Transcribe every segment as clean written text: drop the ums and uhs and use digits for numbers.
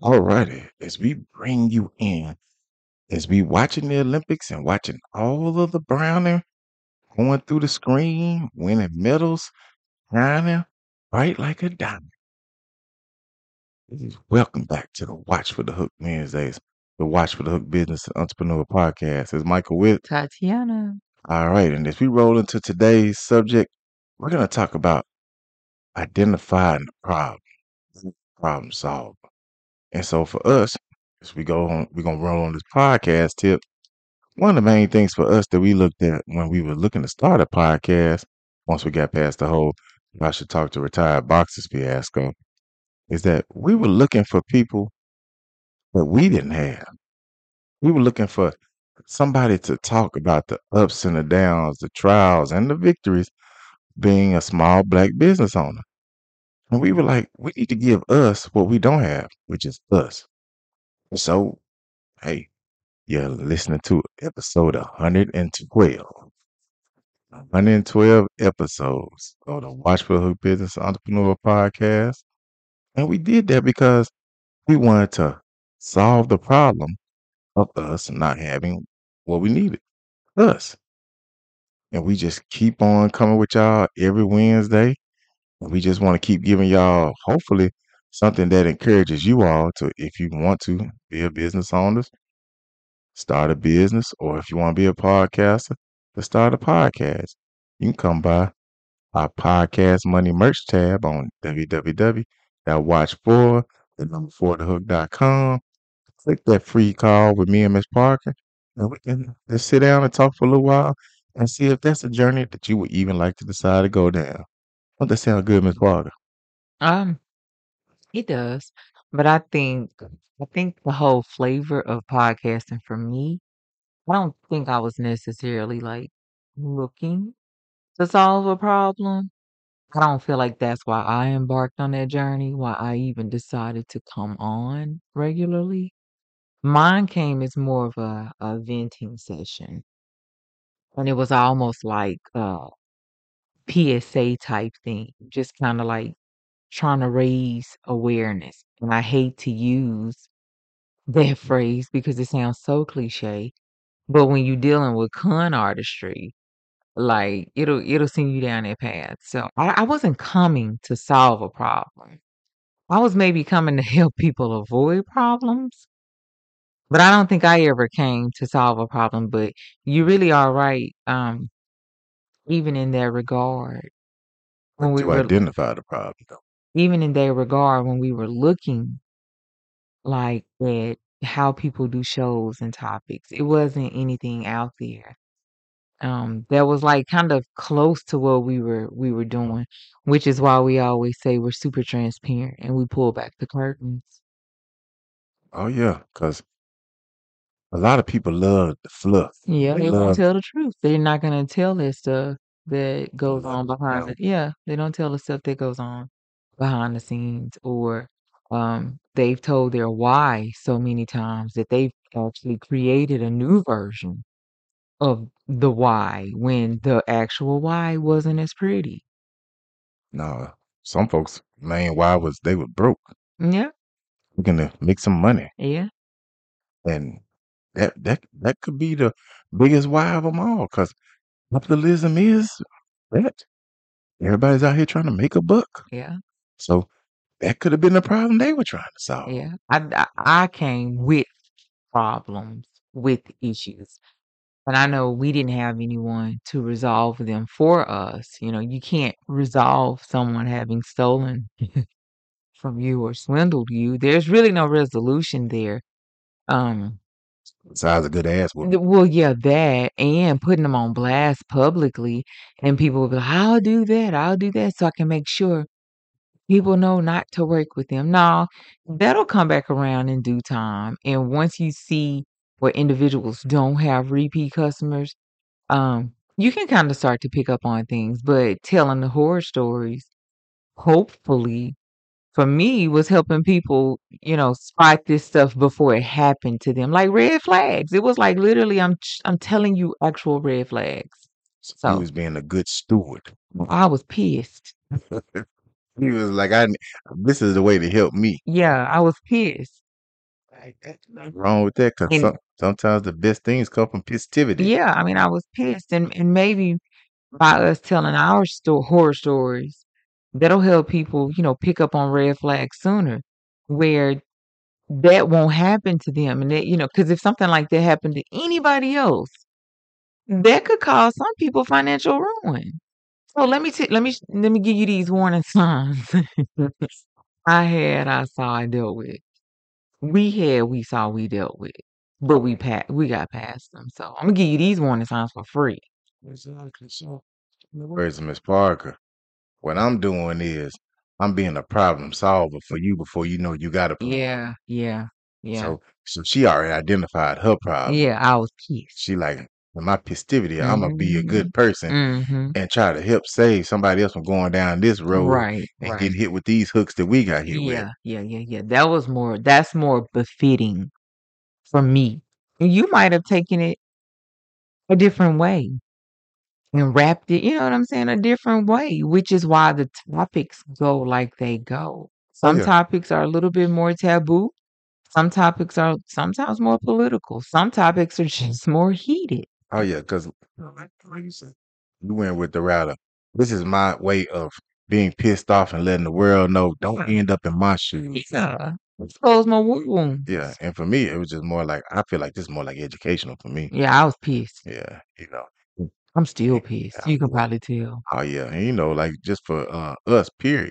Alrighty, as we bring you in, as we watching the Olympics and watching all of the Browning going through the screen, winning medals, shining bright like a diamond. Welcome back to the Watch for the Hook Wednesdays, the Watch for the Hook Business and Entrepreneur Podcast. It's Michael Witt. Tatiana. All right, and as we roll into today's subject, we're going to talk about identifying the problem solver. And so for us, as we go on, we're going to roll on this podcast tip. One of the main things for us that we looked at when we were looking to start a podcast, once we got past the whole I should talk to retired boxers fiasco, is that we were looking for people that we didn't have. We were looking for somebody to talk about the ups and the downs, the trials and the victories being a small black business owner. And we were like, we need to give us what we don't have, which is us. So, hey, you're listening to episode 112. 112 episodes of the Watch for the Hook Business Entrepreneur Podcast. And we did that because we wanted to solve the problem of us not having what we needed, us. And we just keep on coming with y'all every Wednesday. And we just want to keep giving y'all, hopefully, something that encourages you all to, if you want to be a business owner, start a business, or if you want to be a podcaster, to start a podcast. You can come by our podcast money merch tab on www.watch4thehook.com. Click that free call with me and Miss Parker, and we can just sit down and talk for a little while and see if that's a journey that you would even like to decide to go down. Don't that sound good, Miss Parker? Um, it does. But I think the whole flavor of podcasting for me, I don't think I was necessarily like looking to solve a problem. I don't feel like that's why I embarked on that journey, why I even decided to come on regularly. Mine came as more of a venting session. And it was almost like a PSA type thing, just kind of like trying to raise awareness. And I hate to use that phrase because it sounds so cliche. But when you're dealing with con artistry, like it'll send you down that path. So I wasn't coming to solve a problem. I was maybe coming to help people avoid problems. But I don't think I ever came to solve a problem. But you really are right. Even in that regard, when we To were identify the problem, though. even in that regard, when we were looking like at how people do shows and topics. It wasn't anything out there. That was like kind of close to what we were doing, which is why we always say we're super transparent and we pull back the curtains. Oh, yeah, because a lot of people love the fluff. Yeah, They they won't love, tell the truth. They're not gonna tell that stuff that they goes love on the behind doubt. it. Yeah, they don't tell the stuff that goes on behind the scenes, or they've told their why so many times that they've actually created a new version of the why when the actual why wasn't as pretty. No, some folks' main why was they were broke, Yeah, looking to make some money. yeah, And that could be the biggest why of them all, because capitalism is that. Everybody's out here trying to make a buck. yeah, So that could have been the problem they were trying to solve. yeah. I came with problems, with issues. And I know we didn't have anyone to resolve them for us. You know, you can't resolve someone having stolen from you or swindled you. There's really no resolution there. Um, Besides a good ass whooping. well, yeah, that and putting them on blast publicly, and people will be like, I'll do that so I can make sure people know not to work with them. No, that'll come back around in due time. And once you see where individuals don't have repeat customers, you can kind of start to pick up on things. But telling the horror stories, hopefully, for me, was helping people, spot this stuff before it happened to them, like red flags. It was like literally, I'm telling you actual red flags. So he So was being a good steward. I was pissed. He was like, this is the way to help me. Yeah, I was pissed. Nothing wrong with that because And sometimes the best things come from positivity. yeah, I mean, I was pissed, and maybe by us telling our horror stories, that'll help people, pick up on red flags sooner, where that won't happen to them, and that, because if something like that happened to anybody else, that could cause some people financial ruin. So let me give you these warning signs. I saw, I dealt with. We saw, we dealt with, but we got past them. So I'm gonna give you these warning signs for free. Exactly. So, in the words of Miss Parker, what I'm doing is I'm being a problem solver for you before you know you got a problem. Yeah, yeah, yeah, So she already identified her problem. yeah. I was pissed. She like, with my positivity, I'm gonna be a Mhm, good person mhm. and try to help save somebody else from going down this road Right, and right. getting hit with these hooks that we got hit with. Yeah, yeah, yeah, yeah. That's more befitting for me. And you might have taken it a different way and wrapped it, you know what I'm saying, a different way, which is why the topics go like they go. Oh Some yeah. topics are a little bit more taboo. Some topics are sometimes more political. Some topics are just more heated. Oh yeah, because like you said, you went with the router. This is my way of being pissed off and letting the world know don't end up in my shoes. Yeah. Close my wounds. Yeah, and for me, it was just more like I feel like this is more like educational for me. Yeah, I was pissed. Yeah, I'm still and, pissed. You can probably tell. oh yeah, and like just for us, period.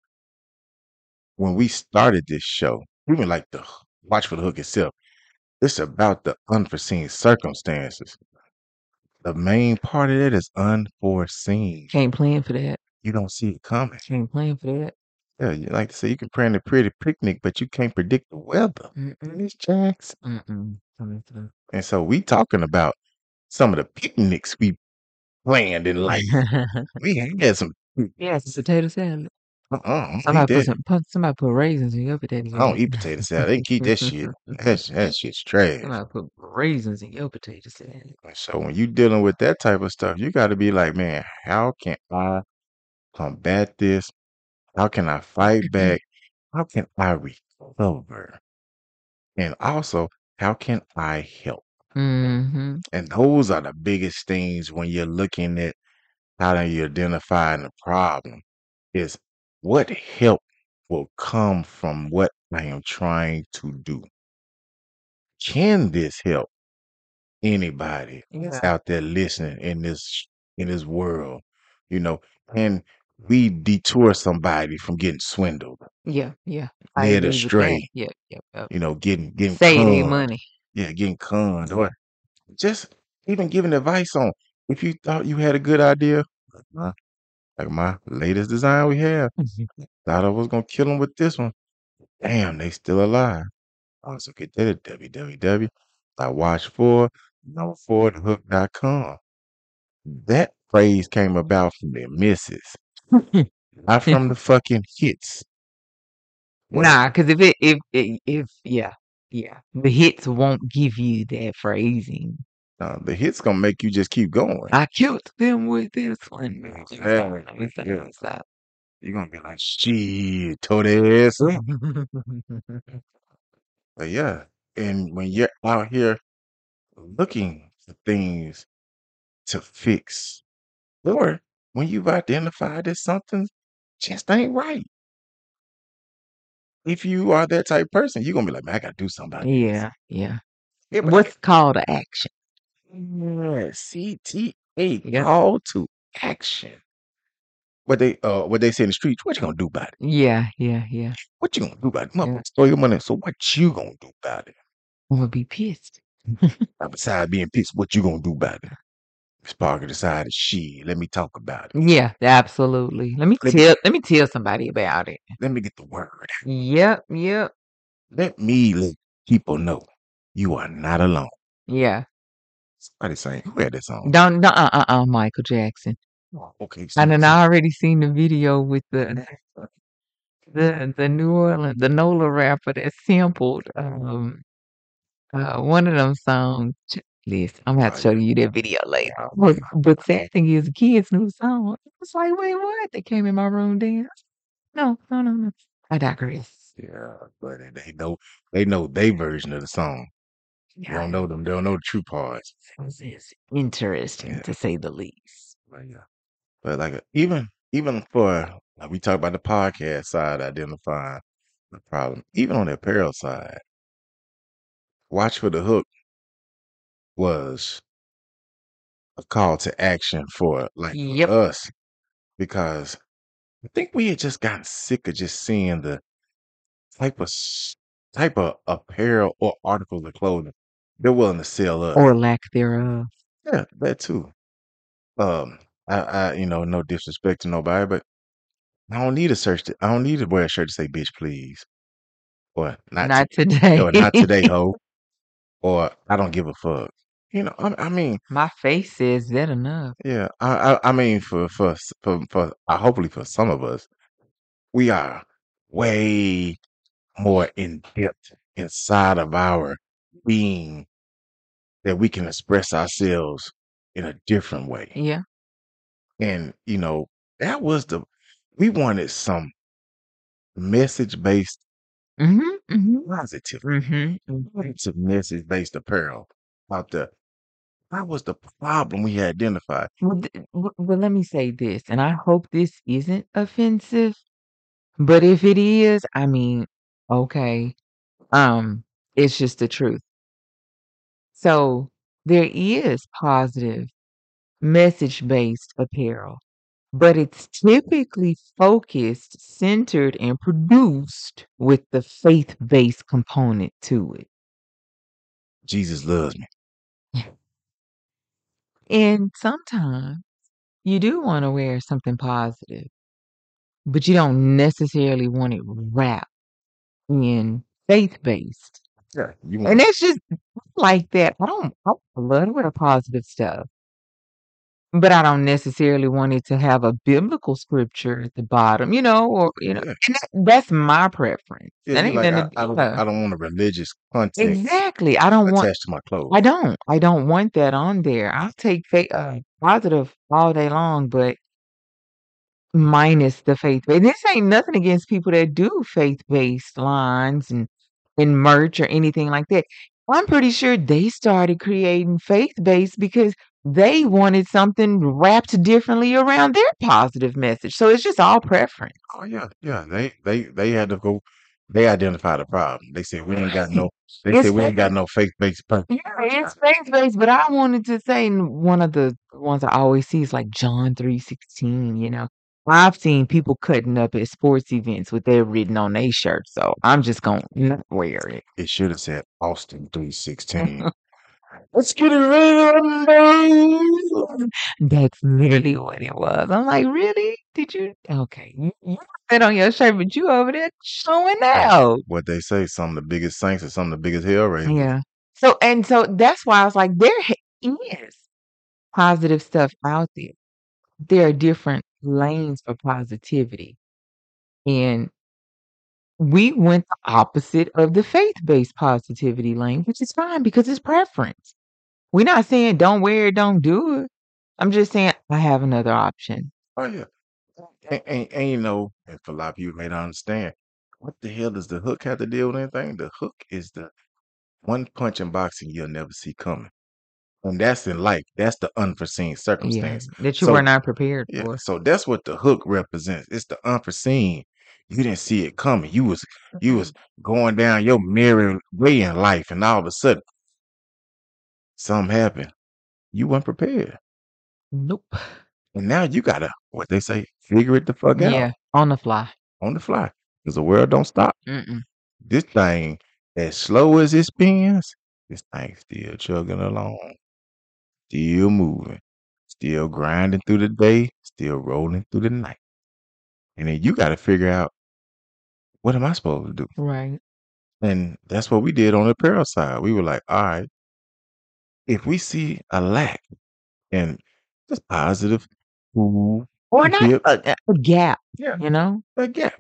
When we started this show, even like the Watch for the Hook itself, it's about the unforeseen circumstances. The main part of it is unforeseen. Can't plan for that. You don't see it coming. Can't plan for that. Yeah, you like to say you can plan a pretty picnic, but you can't predict the weather. Mm-mm. Miss Jackson. Mm-mm. And so we talking about some of the picnics we planned in life. We had some. Yeah, it's a potato salad. I don't eat that. Somebody put raisins in your potato I don't salad. eat potato salad. They keep that shit. That shit's trash. Somebody put raisins in your potato salad. And so when you dealing with that type of stuff, you got to be like, man, how can I combat this? How can I fight back? How can I recover? And also, how can I help? Mm-hmm. And those are the biggest things when you're looking at how do you identify the problem is what help will come from what I am trying to do. Can this help anybody Yeah. out there listening in this world? You know, can we detour somebody from getting swindled, Yeah, yeah. I led agree with that. astray, Yeah, yeah, yeah. getting Say they conned. money. Yeah, getting conned. Or just even giving advice on if you thought you had a good idea, uh, like my latest design we have. Thought I was gonna kill them with this one. Damn, they still alive. Also get that at www.watch4number4thehook.com. That phrase came about from the missus, not from the fucking hits. What Nah, because if yeah, yeah, the hits won't give you that phrasing. the hits gonna make you just keep going. I killed them with this one. Yeah. You're gonna be like, shit, told their ass up. But yeah, and when you're out here looking for things to fix, or when you've identified that something just ain't right, if you are that type of person, you're gonna be like, man, I gotta do something about this. Yeah, yeah. Yeah, but What's called to action? CTA, Yep. call to action. What they say in the streets, what you gonna do about it? Yeah, yeah, yeah. What you gonna do about it? Yeah. Motherfucker stole your money, so what you gonna do about it? I'm gonna be pissed. Now, besides being pissed, what you gonna do about it? Miss Parker decided, she let me talk about it. Yeah, absolutely. Let me Let me tell somebody about it. let me get the word. Yep, yep. Let me let people know you are not alone. Yeah. Somebody saying, who had that song? Don't Michael Jackson. Oh, okay, I done so already seen the video with the New Orleans, the NOLA rapper that sampled one of them songs. Listen, I'm gonna have to show yeah. you that video later. But sad thing is, the kids knew the song. It's like, wait, what? They came in my room dance. No, no, no, no. I digress. Yeah, but they know their version of the song. You don't Yeah, know them. They don't know the true parts. it's interesting Yeah, to say the least. but yeah. But like even for like we talk about the podcast side, identifying the problem. Even on the apparel side, Watch for the Hook was a call to action for like for Yep. us because I think we had just gotten sick of just seeing the type of type of apparel or articles of clothing they're willing to sell us. Or lack thereof. Yeah, that too. Um, no disrespect to nobody, but I don't need a search. I don't need to wear a shirt to say "bitch, please," or not to, Not today. or not today, ho, or I don't give a fuck. I mean, My face says that enough. yeah, I mean, hopefully for some of us, we are way more in depth inside of our being that we can express ourselves in a different way. Yeah. And that was we wanted some message based Mhm. Mhm. positive, Mhm. Mhm. some message based apparel about that was the problem we had identified. Well, let me say this, and I hope this isn't offensive, but if it is, I mean, okay, it's just the truth. So there is positive message-based apparel, but it's typically focused, centered, and produced with the faith-based component to it. Jesus loves me. And sometimes you do want to wear something positive, but you don't necessarily want it wrapped in faith-based. Yeah, you And want it's just like that. I love to wear positive stuff, but I don't necessarily want it to have a biblical scripture at the bottom, yeah, and that's my preference. yeah. That You ain't like nothing yeah. I don't want a religious content Exactly. I don't want attached to my clothes. I don't want that on there. I'll take positive all day long, but minus the faith-based. This ain't nothing against people that do faith-based lines and merch or anything like that. I'm pretty sure they started creating faith-based because they wanted something wrapped differently around their positive message. So it's just all preference. Oh yeah, yeah. They had to go. They identified the problem. They said we ain't got no. They said It's we ain't got faith no faith based. Yeah, it's faith-based, but I wanted to say one of the ones I always see is like John 3:16. I've seen people cutting up at sports events with that written on their shirt, so I'm just gonna not wear it. It should have said Austin 3:16. Let's get it right. That's literally what it was. I'm like, really? Did you? Okay, you put that on your shirt, but you over there showing Hey, out. what they say, some of the biggest saints and some of the biggest hell raisers. Yeah. So that's why I was like, is positive stuff out there. There are different lanes for positivity. And we went the opposite of the faith-based positivity lane, which is fine because it's preference. We're not saying don't wear it, don't do it. I'm just saying I have another option. Oh yeah, and and for a lot of people may not understand, what the hell does the hook have to deal with anything? The hook is the one punch in boxing you'll never see coming, and that's in life. That's the unforeseen Yeah, circumstance. that you were So not prepared yeah, for. so that's what the hook represents. It's the unforeseen. You didn't see it coming. You was Mhm. going down your merry way in life, and all of a sudden something happened. You weren't prepared. Nope. And now you gotta, what they say, figure it the fuck out Yeah, on the fly. on the fly. Because the world don't stop. Mm-mm. This thing, as slow as it spins, this thing still chugging along, still moving, still grinding through the day, still rolling through the night. And then you gotta figure out, what am I supposed to do? Right. And that's what we did on the apparel side. We were like, all right, if we see a lack in just positive, cool, Or not hip, a gap, yeah, you know? a gap.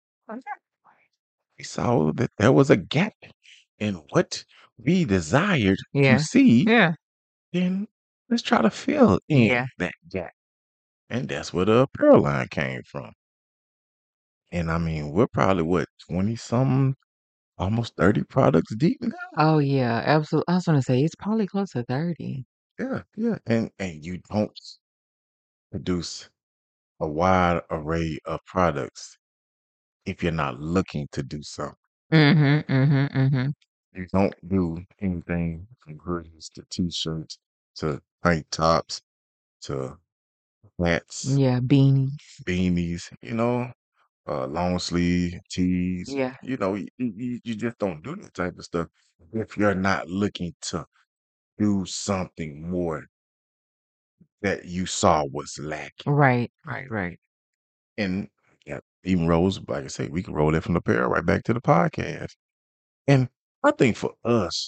We saw that there was a gap in what we desired to Yeah. see, Yeah. then let's try to fill in Yeah. that gap. And that's where the apparel line came from. And I mean, we're probably what 20 something, almost 30 products deep now. Oh yeah, absolutely. I was gonna say it's probably close to 30. Yeah, yeah. And you don't produce a wide array of products if you're not looking to do something. Mm-hmm. Mm-hmm. Mm-hmm. You don't do anything from hoodies to t-shirts to tank tops to hats, Yeah, beanies. beanies, long sleeve tees. Yeah. You just don't do that type of stuff if you're not looking to do something more that you saw was lacking. Right. Right. Right. And yeah, even rolls, like I say, we can roll that from the pair right back to the podcast. And I think for us,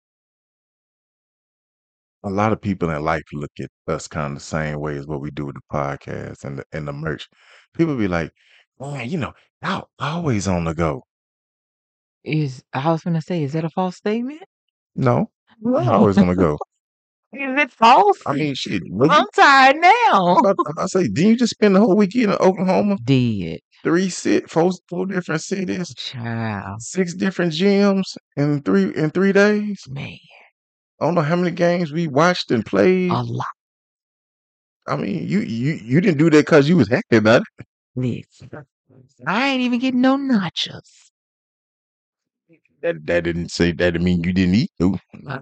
a lot of people in life look at us kind of the same way as what we do with the podcast and the merch. People be like, man, y'all always on the go. I was gonna say, is that a false statement? No, we're not always on the go. Is it false? I mean, shit. When I'm tired now. I say, didn't you just spend the whole weekend in Oklahoma? Did. Four different cities, Child. 6 different gyms in 3 days. Man. I don't know how many games we watched and played. A lot. I mean, you didn't do that because you was happy about it. Listen. I ain't even getting no nachos. That didn't mean you didn't eat, though.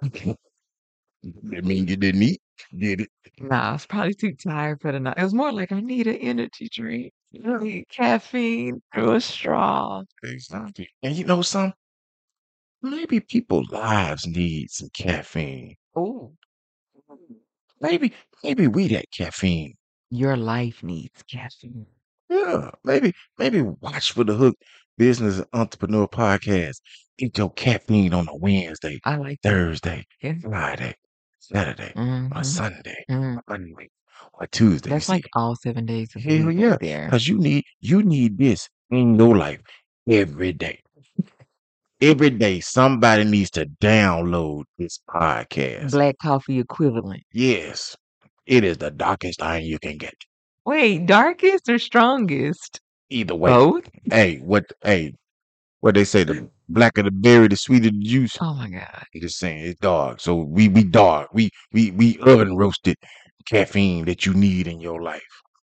That mean you didn't eat, did it? Nah, I was probably too tired for the night. It was more like I need an energy drink. I need caffeine through a straw. Exactly. And you know something? Maybe people's lives need some caffeine. Oh, Maybe maybe we that caffeine. your life needs caffeine. Yeah, maybe Watch for the Hook Business and Entrepreneur Podcast. Get your caffeine on a Wednesday, I like that. Thursday, Yeah. Friday, Saturday, or Mm-hmm. Sunday, Mm. or Monday, or Tuesday. That's See, like all 7 days of the hell week yeah, right there. because you need this in your life every day. Every day, somebody needs to download this podcast. Black coffee equivalent. Yes, it is the darkest thing you can get. Wait, darkest or strongest? Either way, Both? what they say, the blacker the berry, the sweeter the juice. Oh my God. I'm just saying it's dark. So we dark. We oven roasted caffeine that you need in your life.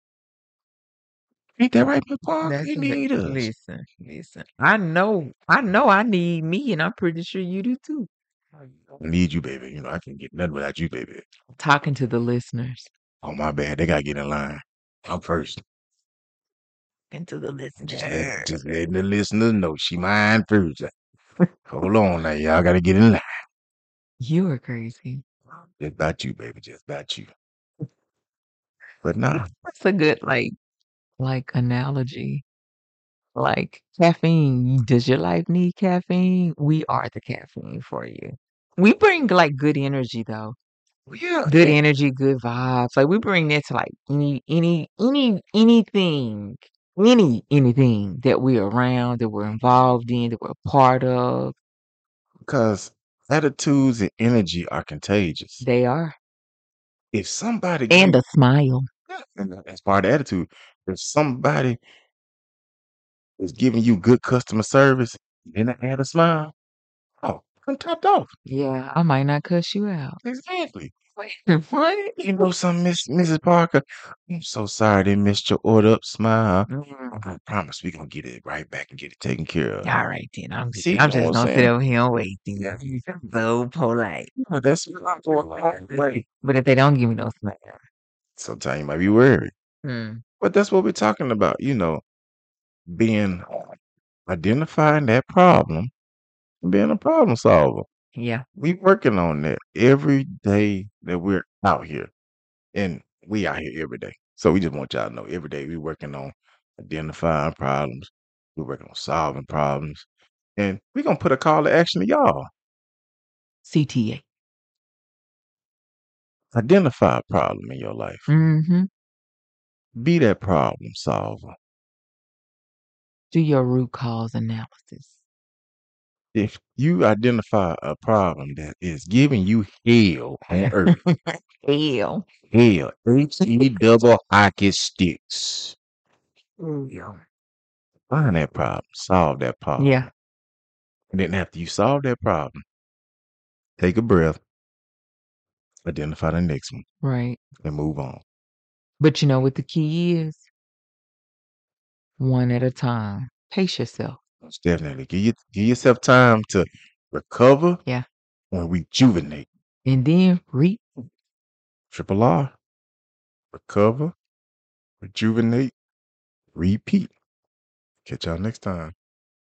Ain't that right, Papa? That's You need us. listen. I know I need me, and I'm pretty sure you do too. I need you, baby. I can't get nothing without you, baby. Talking to the listeners. Oh my bad. They gotta get in line. I'm first. Talking to the Just listeners. letting the listeners know she mine first. Hold on now, y'all gotta get in line. You are crazy. Just about you, baby. Just about you. But nah, That's a good like analogy. Like caffeine. Does your life need caffeine? We are the caffeine for you. We bring like good energy though. yeah, Good energy, good vibes. Like we bring that to like anything that we're around, that we're involved in, that we're a part of. because attitudes and energy are contagious. They are. If somebody And give, a smile. yeah, and that's part of the attitude. If somebody is giving you good customer service, then they add a smile. Oh, I'm topped off. Yeah, I might not cuss you out. Exactly. Wait, what? You know something, Mrs. Parker? I'm so sorry they missed your order up. Smile. I promise we gonna get it right back and get it taken care of. All right, then. See, I'm you know just what I'm gonna sit saying? over here and wait. Then. Yeah. You're so polite. Oh, that's not going my way. But if they don't give me no smile, Sometimes you might be worried. hmm, But that's what we're talking about, being identifying that problem and being a problem solver. yeah. We working on that every day that we're out here. And we out here every day. So we just want y'all to know every day we working on identifying problems. We're working on solving problems. And we're gonna put a call to action to y'all. CTA. Identify a problem in your life. Mm-hmm. Be that problem solver. Do your root cause analysis. If you identify a problem that is giving you hell on earth, Hell. hell, H-E double hockey sticks. Yeah. find that problem, solve that problem. Yeah, And then after you solve that problem, take a breath, identify the next one, right. and move on. But you know what the key is? One at a time. Pace yourself. Most definitely. Give yourself time to recover Yeah. and rejuvenate. And then reap. Triple R. Recover, rejuvenate, repeat. Catch y'all next time.